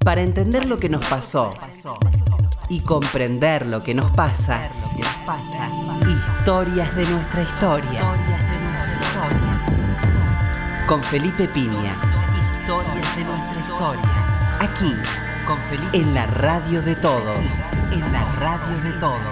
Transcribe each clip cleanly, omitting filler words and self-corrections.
Para entender lo que nos pasó y comprender lo que nos pasa, historias de nuestra historia. Con Felipe Piña. Historias de nuestra historia. Aquí, con Felipe, en la radio de todos. En la radio de todos.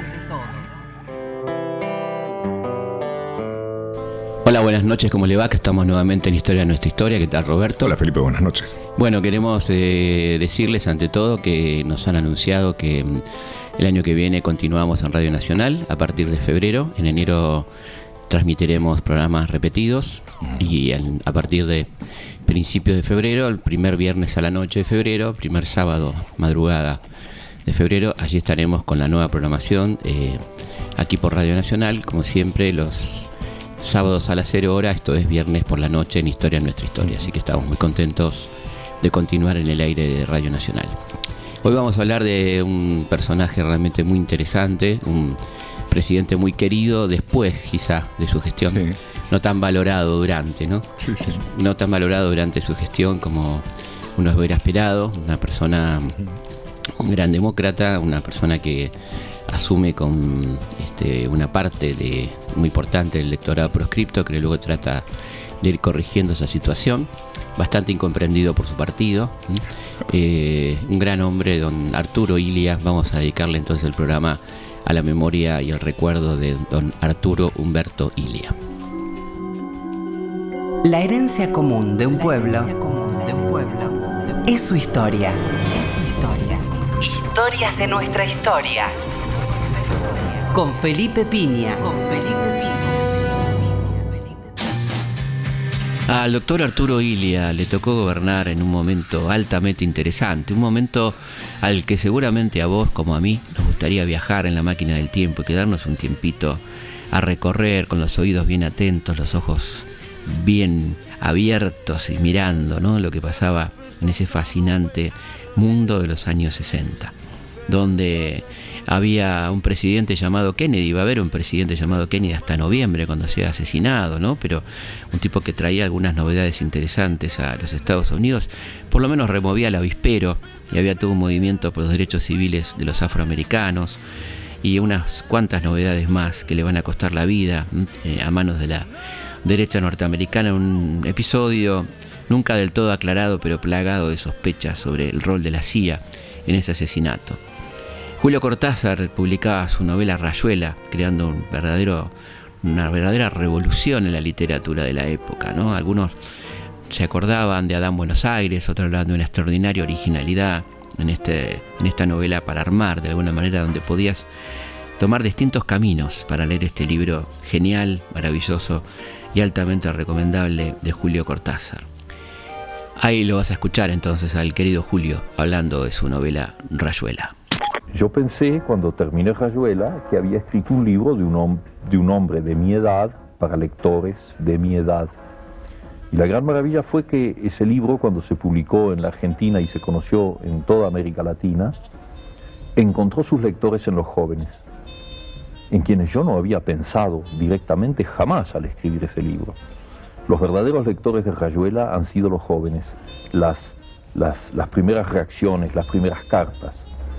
Hola, buenas noches, ¿cómo le va? Que estamos nuevamente en Historia de Nuestra Historia. ¿Qué tal, Roberto? Hola, Felipe, buenas noches. Bueno, queremos decirles ante todo que nos han anunciado que el año que viene continuamos en Radio Nacional a partir de febrero. En enero transmitiremos programas repetidos y a partir de principios de febrero, el primer viernes a la noche de febrero, primer sábado, madrugada de febrero, allí estaremos con la nueva programación aquí por Radio Nacional, como siempre, los sábados a las 0 horas, esto es viernes por la noche en Historia de Nuestra Historia, así que estamos muy contentos de continuar en el aire de Radio Nacional. Hoy vamos a hablar de un personaje realmente muy interesante, un presidente muy querido después quizá de su gestión, sí. No tan valorado durante, ¿no? Sí. No tan valorado durante su gestión como uno hubiera esperado, una persona, un gran demócrata, una persona que asume con una parte muy importante del electorado proscripto, que luego trata de ir corrigiendo esa situación, bastante incomprendido por su partido, un gran hombre, don Arturo Illia. Vamos a dedicarle entonces el programa a la memoria y el recuerdo de don Arturo Humberto Illia. La herencia común de un pueblo es su historia. Historias de nuestra historia. Con Felipe Piña. Al doctor Arturo Illia le tocó gobernar en un momento altamente interesante, un momento al que seguramente a vos como a mí nos gustaría viajar en la máquina del tiempo y quedarnos un tiempito a recorrer con los oídos bien atentos, los ojos bien abiertos y mirando, ¿no?, lo que pasaba en ese fascinante mundo de los años 60, donde había un presidente llamado Kennedy, iba a haber un presidente llamado Kennedy hasta noviembre cuando sea asesinado, ¿no? Pero un tipo que traía algunas novedades interesantes a los Estados Unidos, por lo menos removía el avispero y había todo un movimiento por los derechos civiles de los afroamericanos y unas cuantas novedades más que le van a costar la vida a manos de la derecha norteamericana, un episodio nunca del todo aclarado pero plagado de sospechas sobre el rol de la CIA en ese asesinato. Julio Cortázar publicaba su novela Rayuela, creando una verdadera revolución en la literatura de la época, ¿no? Algunos se acordaban de Adán Buenos Aires, otros hablaban de una extraordinaria originalidad en esta novela para armar de alguna manera, donde podías tomar distintos caminos para leer este libro genial, maravilloso y altamente recomendable de Julio Cortázar. Ahí lo vas a escuchar entonces al querido Julio hablando de su novela Rayuela. Yo pensé, cuando terminé Rayuela, que había escrito un libro de un hombre de mi edad, para lectores de mi edad. Y la gran maravilla fue que ese libro, cuando se publicó en la Argentina y se conoció en toda América Latina, encontró sus lectores en los jóvenes, en quienes yo no había pensado directamente jamás al escribir ese libro. Los verdaderos lectores de Rayuela han sido los jóvenes, las primeras reacciones, las primeras cartas.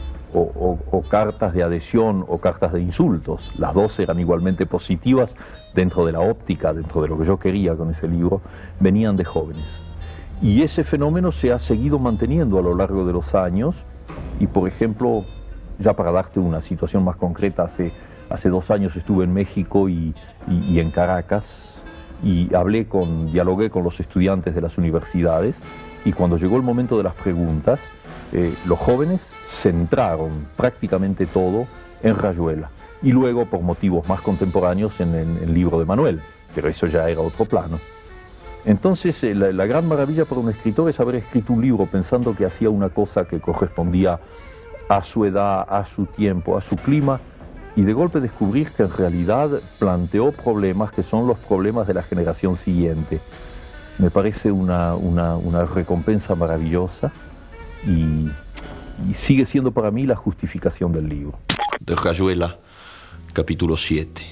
O cartas de adhesión o cartas de insultos. Las dos eran igualmente positivas dentro de la óptica, dentro de lo que yo quería con ese libro, venían de jóvenes. Y ese fenómeno se ha seguido manteniendo a lo largo de los años y, por ejemplo, ya para darte una situación más concreta, hace 2 años estuve en México y en Caracas y dialogué con los estudiantes de las universidades y cuando llegó el momento de las preguntas, los jóvenes centraron prácticamente todo en Rayuela y luego, por motivos más contemporáneos, en el libro de Manuel, pero eso ya era otro plano. Entonces, la gran maravilla para un escritor es haber escrito un libro pensando que hacía una cosa que correspondía a su edad, a su tiempo, a su clima, y de golpe descubrir que en realidad planteó problemas que son los problemas de la generación siguiente. Me parece una recompensa maravillosa. Y sigue siendo para mí la justificación del libro. De Rayuela, capítulo 7.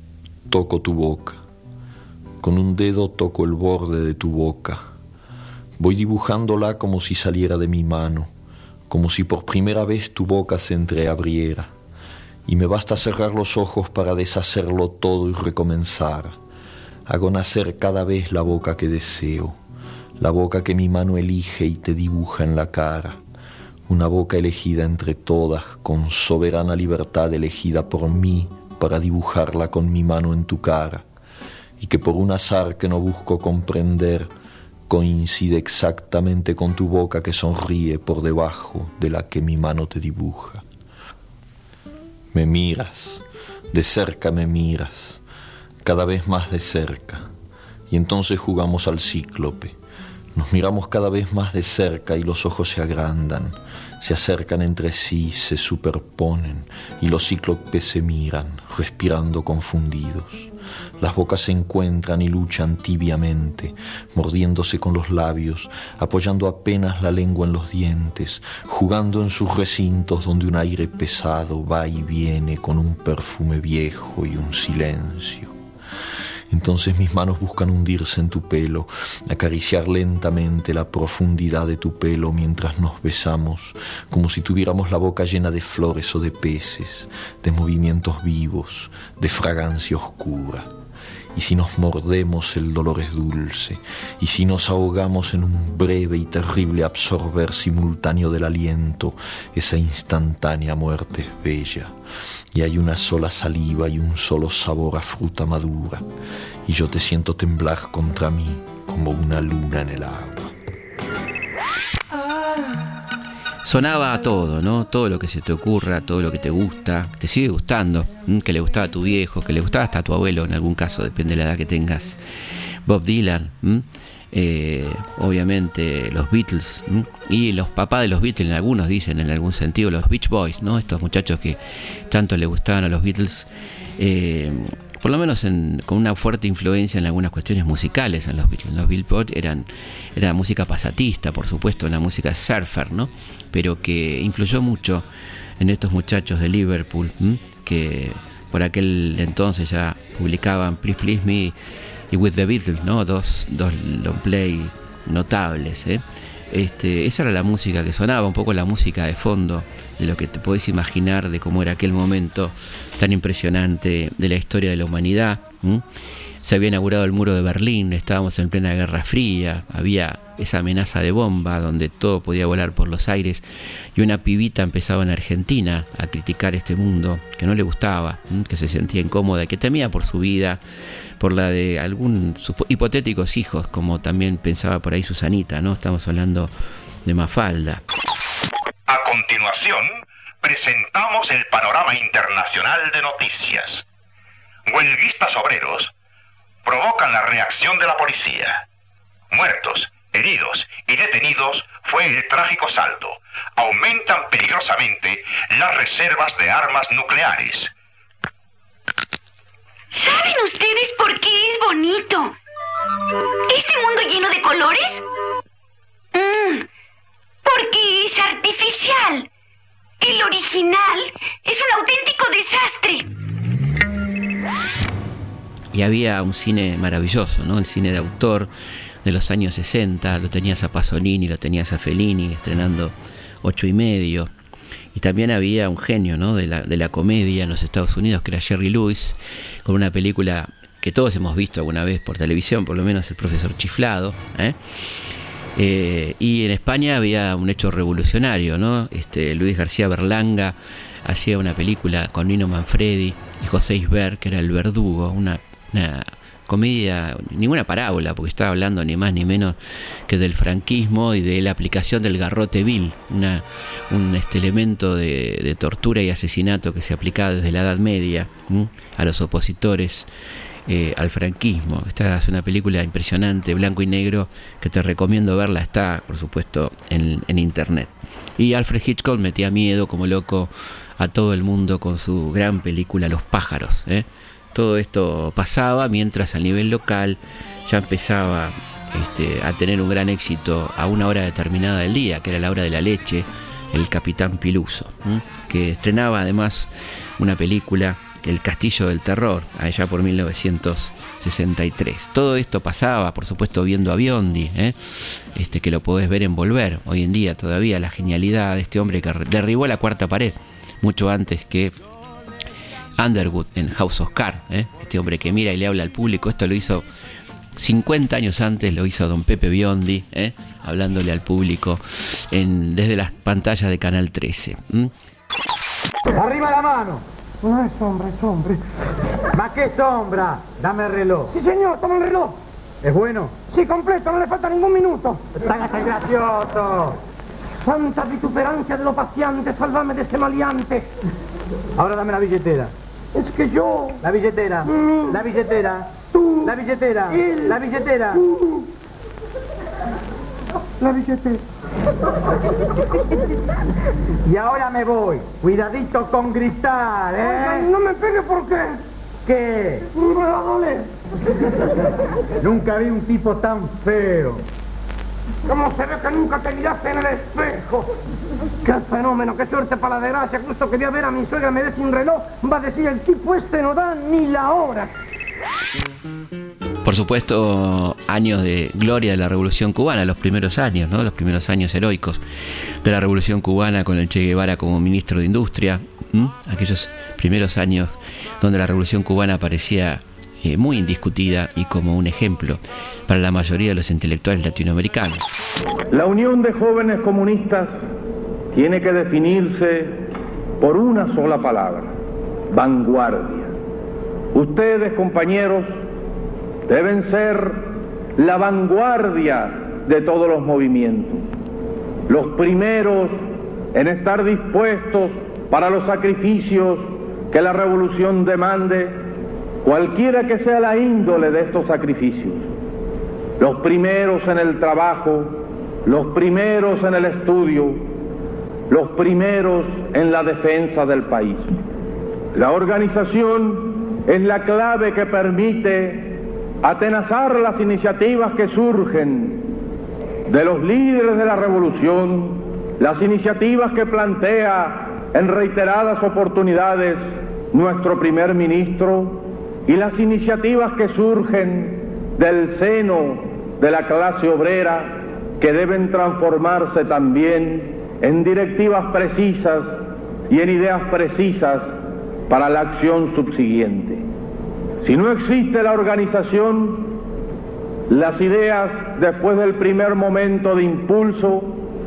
Toco tu boca, con un dedo toco el borde de tu boca, Voy dibujándola como si saliera de mi mano, como si por primera vez tu boca se entreabriera, y me basta cerrar los ojos para deshacerlo todo y recomenzar. Hago nacer cada vez la boca que deseo, la boca que mi mano elige y te dibuja en la cara, una boca elegida entre todas, con soberana libertad elegida por mí para dibujarla con mi mano en tu cara, y que por un azar que no busco comprender, coincide exactamente con tu boca que sonríe por debajo de la que mi mano te dibuja. Me miras, de cerca me miras, cada vez más de cerca, y entonces jugamos al cíclope. Nos miramos cada vez más de cerca y los ojos se agrandan, se acercan entre sí, se superponen, y los cíclopes se miran, respirando confundidos. Las bocas se encuentran y luchan tibiamente, mordiéndose con los labios, apoyando apenas la lengua en los dientes, jugando en sus recintos donde un aire pesado va y viene con un perfume viejo y un silencio. Entonces mis manos buscan hundirse en tu pelo, acariciar lentamente la profundidad de tu pelo mientras nos besamos, como si tuviéramos la boca llena de flores o de peces, de movimientos vivos, de fragancia oscura. Y si nos mordemos el dolor es dulce, y si nos ahogamos en un breve y terrible absorber simultáneo del aliento, esa instantánea muerte es bella, y hay una sola saliva y un solo sabor a fruta madura, y yo te siento temblar contra mí como una luna en el agua. Sonaba todo, ¿no? Todo lo que se te ocurra, todo lo que te gusta, te sigue gustando, que le gustaba a tu viejo, que le gustaba hasta a tu abuelo en algún caso, depende de la edad que tengas. Bob Dylan, obviamente los Beatles, y los papás de los Beatles, algunos dicen en algún sentido, los Beach Boys, ¿no? Estos muchachos que tanto le gustaban a los Beatles, por lo menos con una fuerte influencia en algunas cuestiones musicales en los Beatles. Los Billboard era música pasatista, por supuesto, la música surfer, ¿no? Pero que influyó mucho en estos muchachos de Liverpool, que por aquel entonces ya publicaban Please Please Me y With the Beatles, ¿no? Dos long play notables, esa era la música que sonaba, un poco la música de fondo de lo que te podés imaginar de cómo era aquel momento tan impresionante de la historia de la humanidad. Se había inaugurado el muro de Berlín, estábamos en plena Guerra Fría, había esa amenaza de bomba donde todo podía volar por los aires, y una pibita empezaba en Argentina a criticar este mundo que no le gustaba, que se sentía incómoda, que temía por su vida, por la de sus hipotéticos hijos, como también pensaba por ahí Susanita, ¿no? Estamos hablando de Mafalda. A continuación, presentamos el panorama internacional de noticias. Huelguistas obreros provocan la reacción de la policía. Muertos, heridos y detenidos fue el trágico saldo. Aumentan peligrosamente las reservas de armas nucleares. ¿Saben ustedes por qué es bonito? ¿Este mundo lleno de colores? Porque es artificial. El original es un auténtico desastre. Y había un cine maravilloso, ¿no? El cine de autor de los años 60. Lo tenías a Pasolini, lo tenías a Fellini estrenando 8:30. Y también había un genio, ¿no? de la comedia en los Estados Unidos, que era Jerry Lewis, con una película que todos hemos visto alguna vez por televisión, por lo menos El Profesor Chiflado, y en España había un hecho revolucionario, ¿no? Luis García Berlanga hacía una película con Nino Manfredi y José Isber, que era El Verdugo, una comedia, ninguna parábola, porque estaba hablando ni más ni menos que del franquismo y de la aplicación del garrote vil, un elemento de tortura y asesinato que se aplicaba desde la Edad Media a los opositores al franquismo. Esta es una película impresionante, blanco y negro, que te recomiendo verla, está por supuesto en internet. Y Alfred Hitchcock metía miedo como loco a todo el mundo con su gran película Los pájaros, Todo esto pasaba mientras a nivel local ya empezaba a tener un gran éxito a una hora determinada del día, que era la hora de la leche, el Capitán Piluso, que estrenaba además una película El Castillo del Terror, allá por 1963. Todo esto pasaba, por supuesto, viendo a Biondi, que lo podés ver en Volver. Hoy en día todavía la genialidad de este hombre que derribó la cuarta pared mucho antes que Underwood en House of Cards. Este hombre que mira y le habla al público. Esto lo hizo 50 años antes, lo hizo don Pepe Biondi, hablándole al público desde las pantallas de Canal 13. ¡Arriba la mano! No es sombra, es hombre. ¿Más qué sombra? Dame el reloj. Sí, señor, toma el reloj. ¿Es bueno? Sí, completo, no le falta ningún minuto. ¡Hágase gracioso! Santa vituperancia de lo paciente, sálvame de este maleante. Ahora dame la billetera. Es que yo... La billetera. La billetera. Tú... La billetera. Él... La billetera. La billetera. Y ahora me voy. Cuidadito con gritar, Oiga, no me pegue, ¿por qué? ¿Qué? Me va a doler. Nunca vi un tipo tan feo. ¿Cómo se ve que nunca te miraste en el espejo? ¡Qué fenómeno! ¡Qué suerte para la desgracia! Justo que voy a ver a mi suegra, me dé sin reloj, va a decir el tipo no da ni la hora. Por supuesto, años de gloria de la Revolución Cubana, los primeros años, ¿no? Los primeros años heroicos de la Revolución Cubana con el Che Guevara como ministro de Industria. Aquellos primeros años donde la Revolución Cubana parecía muy indiscutida y como un ejemplo para la mayoría de los intelectuales latinoamericanos. La Unión de Jóvenes Comunistas tiene que definirse por una sola palabra: vanguardia. Ustedes, compañeros, deben ser la vanguardia de todos los movimientos, los primeros en estar dispuestos para los sacrificios que la revolución demande, cualquiera que sea la índole de estos sacrificios, los primeros en el trabajo, los primeros en el estudio, los primeros en la defensa del país. La organización es la clave que permite atenazar las iniciativas que surgen de los líderes de la revolución, las iniciativas que plantea en reiteradas oportunidades nuestro primer ministro y las iniciativas que surgen del seno de la clase obrera, que deben transformarse también en directivas precisas y en ideas precisas para la acción subsiguiente. Si no existe la organización, las ideas, después del primer momento de impulso,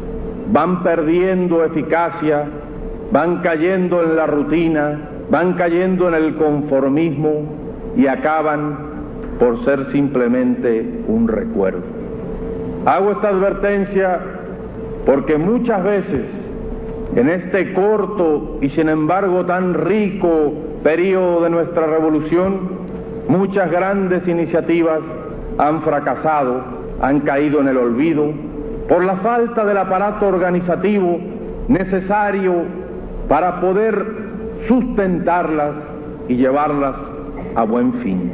van perdiendo eficacia, van cayendo en la rutina, van cayendo en el conformismo y acaban por ser simplemente un recuerdo. Hago esta advertencia porque muchas veces en este corto y sin embargo tan rico periodo de nuestra revolución, muchas grandes iniciativas han fracasado, han caído en el olvido por la falta del aparato organizativo necesario para poder sustentarlas y llevarlas a buen fin.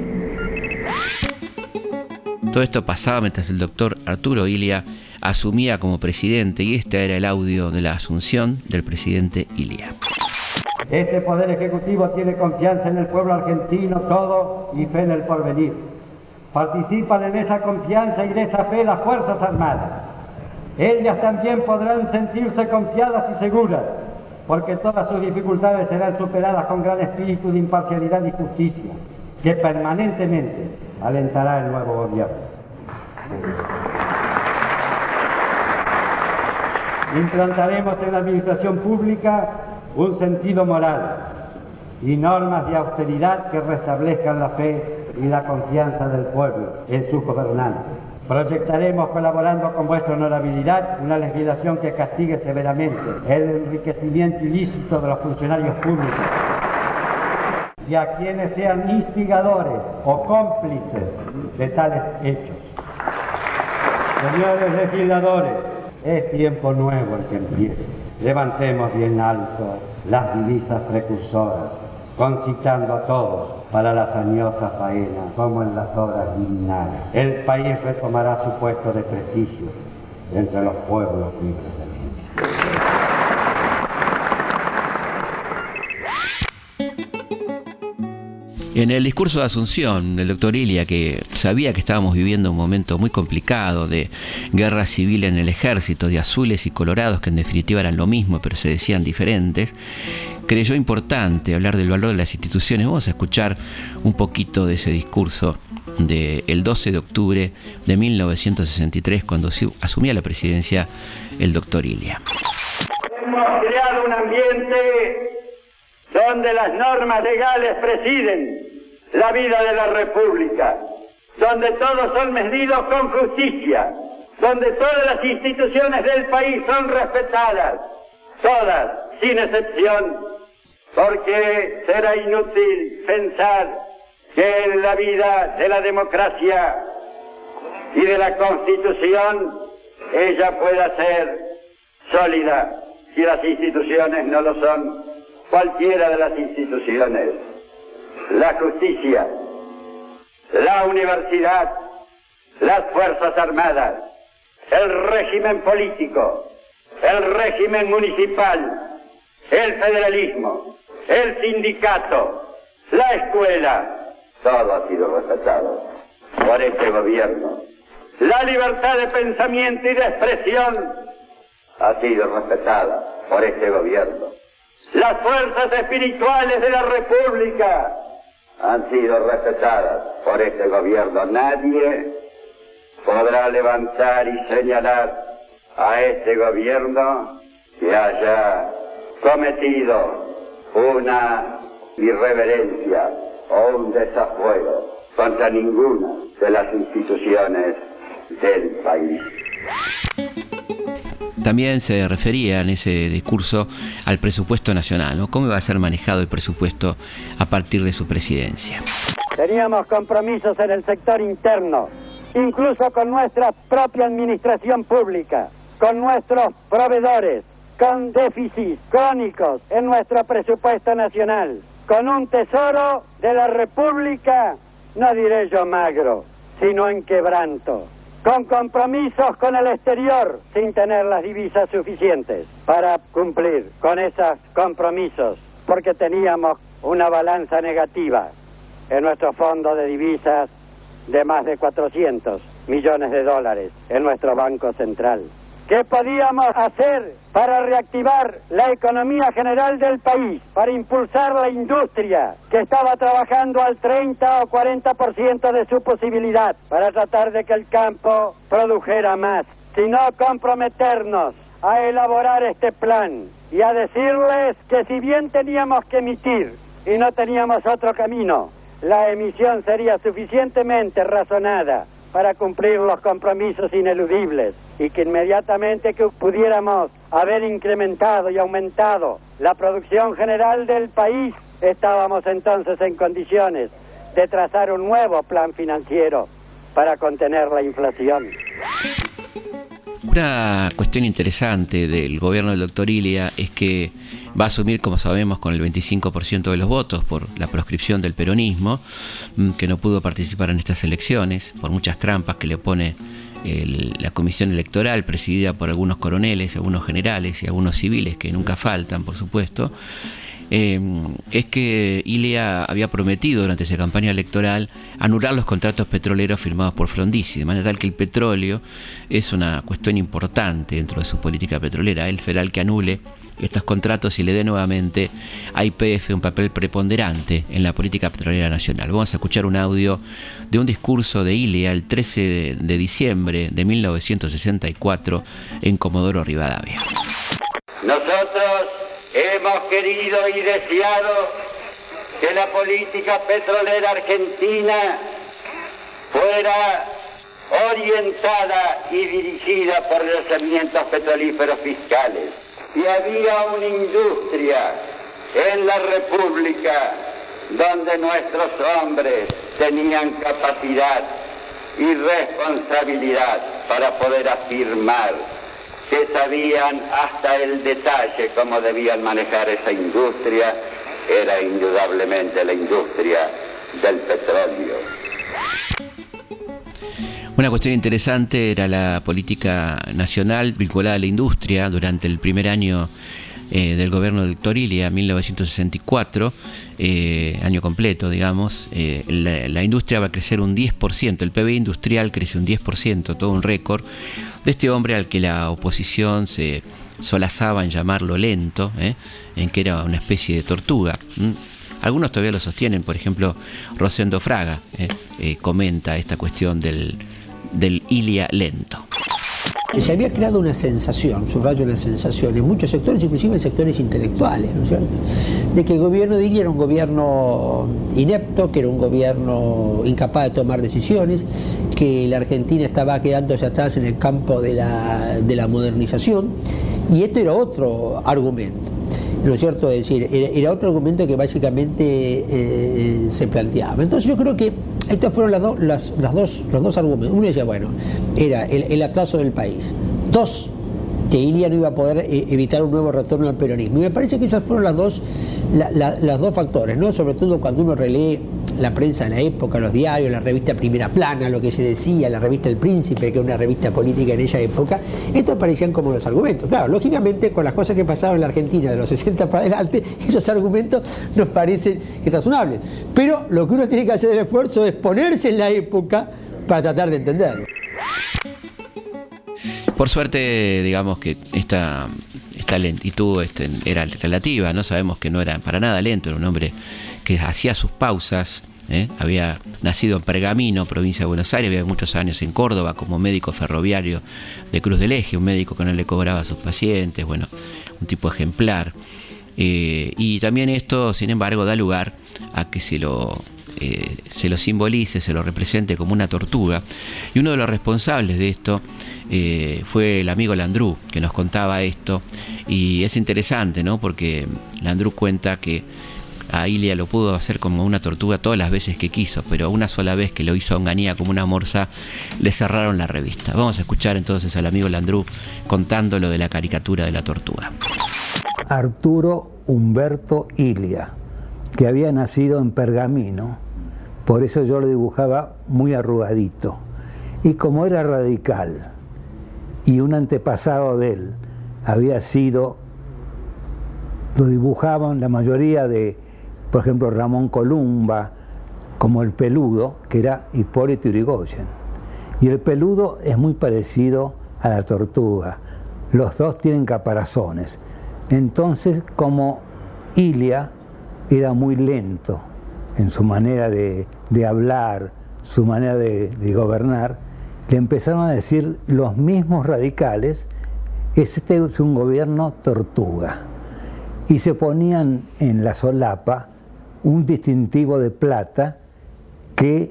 Todo esto pasaba mientras el doctor Arturo Illia asumía como presidente, y este era el audio de la asunción del presidente Illia. Este Poder Ejecutivo tiene confianza en el pueblo argentino todo y fe en el porvenir. Participan en esa confianza y de esa fe las Fuerzas Armadas. Ellas también podrán sentirse confiadas y seguras, porque todas sus dificultades serán superadas con gran espíritu de imparcialidad y justicia, que permanentemente alentará el nuevo gobierno. Implantaremos en la administración pública un sentido moral y normas de austeridad que restablezcan la fe y la confianza del pueblo en sus gobernantes. Proyectaremos, colaborando con vuestra honorabilidad, una legislación que castigue severamente el enriquecimiento ilícito de los funcionarios públicos y a quienes sean instigadores o cómplices de tales hechos. Señores legisladores, es tiempo nuevo el que empiece. Levantemos bien alto las divisas precursoras, concitando a todos para la hazañosa faena, como en las obras liminales. El país retomará su puesto de prestigio entre los pueblos libres del mundo. En el discurso de Asunción, el doctor Ilia, que sabía que estábamos viviendo un momento muy complicado de guerra civil en el ejército, de azules y colorados, que en definitiva eran lo mismo, pero se decían diferentes, creyó importante hablar del valor de las instituciones. Vamos a escuchar un poquito de ese discurso del 12 de octubre de 1963, cuando asumía la presidencia el doctor Ilia. Hemos creado un ambiente donde las normas legales presiden la vida de la República, donde todos son medidos con justicia, donde todas las instituciones del país son respetadas, todas, sin excepción, porque será inútil pensar que en la vida de la democracia y de la Constitución ella pueda ser sólida si las instituciones no lo son. Cualquiera de las instituciones, la justicia, la universidad, las Fuerzas Armadas, el régimen político, el régimen municipal, el federalismo, el sindicato, la escuela, todo ha sido respetado por este gobierno. La libertad de pensamiento y de expresión ha sido respetada por este gobierno. Las fuerzas espirituales de la República han sido respetadas por este gobierno. Nadie podrá levantar y señalar a este gobierno que haya cometido una irreverencia o un desafuero contra ninguna de las instituciones del país. También se refería en ese discurso al presupuesto nacional, ¿no? ¿Cómo iba a ser manejado el presupuesto a partir de su presidencia? Teníamos compromisos en el sector interno, incluso con nuestra propia administración pública, con nuestros proveedores, con déficits crónicos en nuestro presupuesto nacional, con un tesoro de la República, no diré yo magro, sino en quebranto, con compromisos con el exterior, sin tener las divisas suficientes para cumplir con esos compromisos, porque teníamos una balanza negativa en nuestro fondo de divisas de más de 400 millones de dólares en nuestro Banco Central. ¿Qué podíamos hacer para reactivar la economía general del país, para impulsar la industria que estaba trabajando al 30 o 40% de su posibilidad, para tratar de que el campo produjera más, sino comprometernos a elaborar este plan y a decirles que si bien teníamos que emitir y no teníamos otro camino, la emisión sería suficientemente razonada para cumplir los compromisos ineludibles y que inmediatamente que pudiéramos haber incrementado y aumentado la producción general del país, estábamos entonces en condiciones de trazar un nuevo plan financiero para contener la inflación. Una cuestión interesante del gobierno del doctor Ilia es que va a asumir, como sabemos, con el 25% de los votos por la proscripción del peronismo, que no pudo participar en estas elecciones por muchas trampas que le pone la comisión electoral, presidida por algunos coroneles, algunos generales y algunos civiles que nunca faltan, por supuesto. Es que Ilia había prometido durante esa campaña electoral anular los contratos petroleros firmados por Frondizi, de manera tal que el petróleo es una cuestión importante dentro de su política petrolera. Él federal que anule estos contratos y le dé nuevamente a YPF un papel preponderante en la política petrolera nacional. Vamos a escuchar un audio de un discurso de Ilia el 13 de diciembre de 1964 en Comodoro Rivadavia. Nosotros hemos querido y deseado que la política petrolera argentina fuera orientada y dirigida por yacimientos petrolíferos fiscales. Y había una industria en la República donde nuestros hombres tenían capacidad y responsabilidad para poder afirmar que sabían hasta el detalle cómo debían manejar esa industria. Era indudablemente la industria del petróleo. Una cuestión interesante era la política nacional vinculada a la industria durante el primer año del gobierno de Héctor Ilia, 1964, año completo, digamos, la industria va a crecer un 10%, el PBI industrial crece un 10%, todo un récord, de este hombre al que la oposición se solazaba en llamarlo lento, en que era una especie de tortuga. Algunos todavía lo sostienen, por ejemplo, Rosendo Fraga comenta esta cuestión del Ilia lento. Se había creado una sensación, subrayo una sensación, en muchos sectores, inclusive en sectores intelectuales, ¿no es cierto?, de que el gobierno de Ilia era un gobierno inepto, que era un gobierno incapaz de tomar decisiones, que la Argentina estaba quedándose atrás en el campo de la modernización, y este era otro argumento, ¿no es cierto? Es decir, era otro argumento que básicamente se planteaba. Entonces yo creo que estos fueron los dos argumentos. Uno decía, bueno, era el atraso del país. Dos, que Ilia no iba a poder evitar un nuevo retorno al peronismo. Y me parece que esos fueron los dos factores, ¿no? Sobre todo cuando uno relee la prensa de la época, los diarios, la revista Primera Plana, lo que se decía, la revista El Príncipe, que era una revista política en esa época, estos aparecían como los argumentos. Claro, lógicamente, con las cosas que pasaron en la Argentina de los 60 para adelante, esos argumentos nos parecen irrazonables. Pero lo que uno tiene que hacer el esfuerzo es ponerse en la época para tratar de entenderlo. Por suerte, digamos que esta lentitud era relativa, ¿no? Sabemos que no era para nada lento, era un hombre que hacía sus pausas, había nacido en Pergamino, provincia de Buenos Aires, había muchos años en Córdoba como médico ferroviario de Cruz del Eje, un médico que no le cobraba a sus pacientes, bueno, un tipo ejemplar. Y también esto, sin embargo, da lugar a que se lo simbolice, se lo represente como una tortuga. Y uno de los responsables de esto fue el amigo Landru, que nos contaba esto. Y es interesante, ¿no? Porque Landru cuenta que a Ilia lo pudo hacer como una tortuga todas las veces que quiso, pero una sola vez que lo hizo a Onganía como una morsa, le cerraron la revista. Vamos a escuchar entonces al amigo Landru contando lo de la caricatura de la tortuga. Arturo Humberto Ilia, que había nacido en Pergamino, por eso yo lo dibujaba muy arrugadito. Y como era radical, y un antepasado de él había sido, lo dibujaban la mayoría de, por ejemplo, Ramón Columba, como el Peludo, que era Hipólito Yrigoyen. Y el Peludo es muy parecido a la tortuga. Los dos tienen caparazones. Entonces, como Ilia era muy lento en su manera de hablar, su manera de gobernar, le empezaron a decir los mismos radicales, este es un gobierno tortuga. Y se ponían en la solapa un distintivo de plata que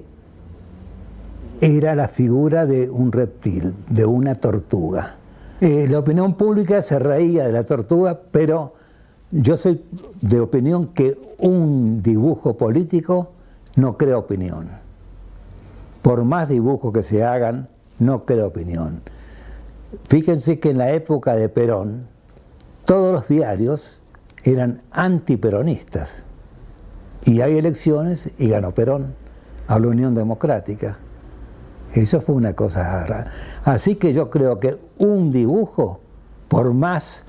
era la figura de un reptil, de una tortuga. La opinión pública se reía de la tortuga, pero yo soy de opinión que un dibujo político no crea opinión. Por más dibujos que se hagan, no crea opinión. Fíjense que en la época de Perón, todos los diarios eran antiperonistas. Y hay elecciones y ganó Perón a la Unión Democrática. Eso fue una cosa rara. Así que yo creo que un dibujo, por más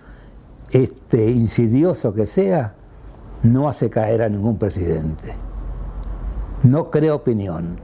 insidioso que sea, no hace caer a ningún presidente. No crea opinión.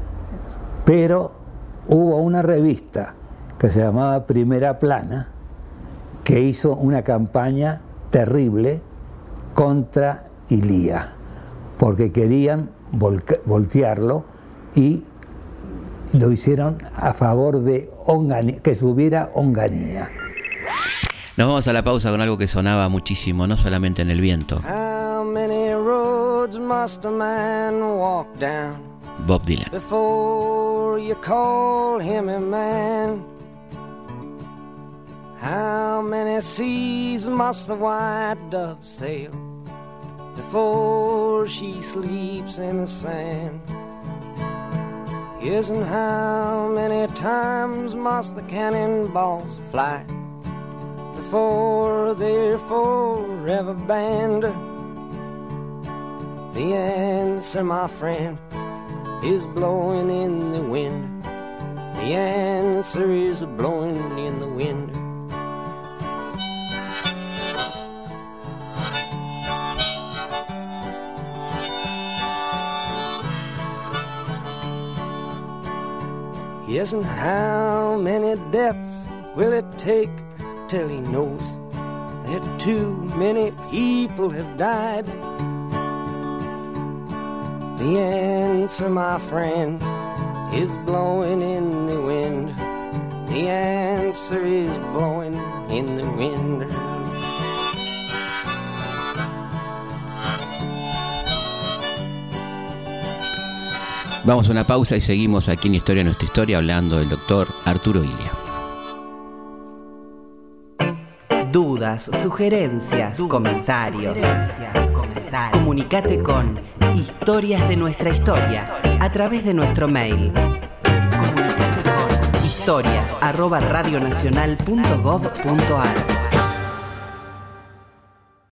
Pero hubo una revista que se llamaba Primera Plana, que hizo una campaña terrible contra Ilia, porque querían voltearlo y lo hicieron a favor de Onganía, que subiera Onganía. Nos vamos a la pausa con algo que sonaba muchísimo, no solamente en el viento. How many roads must a man walk down Bob Dylan. before you call him a man? How many seas must the white dove sail before she sleeps in the sand? Yes, and how many times must the cannonballs fly before they're forever banned? The answer, my friend, is blowing in the wind. The answer is blowing in the wind. Yes, and how many deaths will it take till he knows that too many people have died? The answer, my friend, is blowing in the wind. The answer is blowing in the wind. Vamos a una pausa y seguimos aquí en Historia Nuestra Historia hablando del doctor Arturo Illia. Dudas, sugerencias, comentarios. Comunicate con Historias de Nuestra Historia a través de nuestro mail. Comunicate con historias@radionacional.gov.ar.